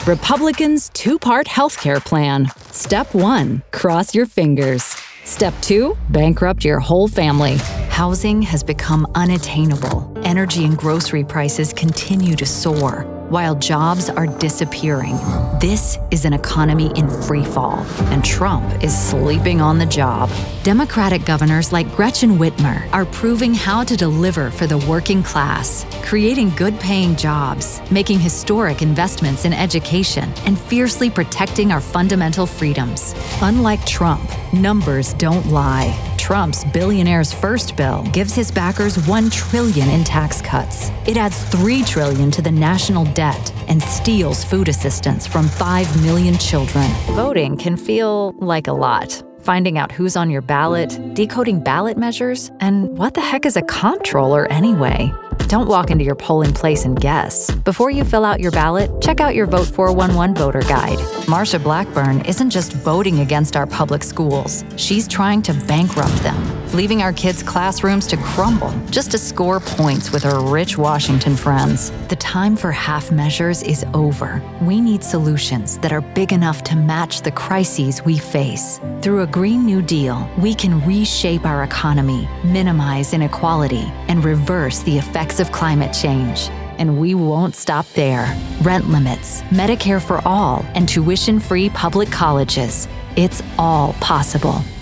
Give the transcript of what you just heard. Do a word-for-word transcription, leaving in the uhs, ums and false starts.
Republicans' two-part healthcare plan. Step one, cross your fingers. Step two, bankrupt your whole family. Housing has become unattainable. Energy and grocery prices continue to soar, while jobs are disappearing. This is an economy in free fall, and Trump is sleeping on the job. Democratic governors like Gretchen Whitmer are proving how to deliver for the working class, creating good-paying jobs, making historic investments in education, and fiercely protecting our fundamental freedoms. Unlike Trump, numbers don't lie. Trump's Billionaires First bill gives his backers one trillion dollars in tax cuts. It adds three trillion dollars to the national debt and steals food assistance from five million children. Voting can feel like a lot. Finding out who's on your ballot, decoding ballot measures, and what the heck is a comptroller anyway? Don't walk into your polling place and guess. Before you fill out your ballot, check out your Vote four one one voter guide. Marsha Blackburn isn't just voting against our public schools. She's trying to bankrupt them, leaving our kids' classrooms to crumble just to score points with her rich Washington friends. The time for half measures is over. We need solutions that are big enough to match the crises we face. Through a Green New Deal, we can reshape our economy, minimize inequality, and reverse the effects of climate change. And we won't stop there. Rent limits, Medicare for all, and tuition-free public colleges. It's all possible.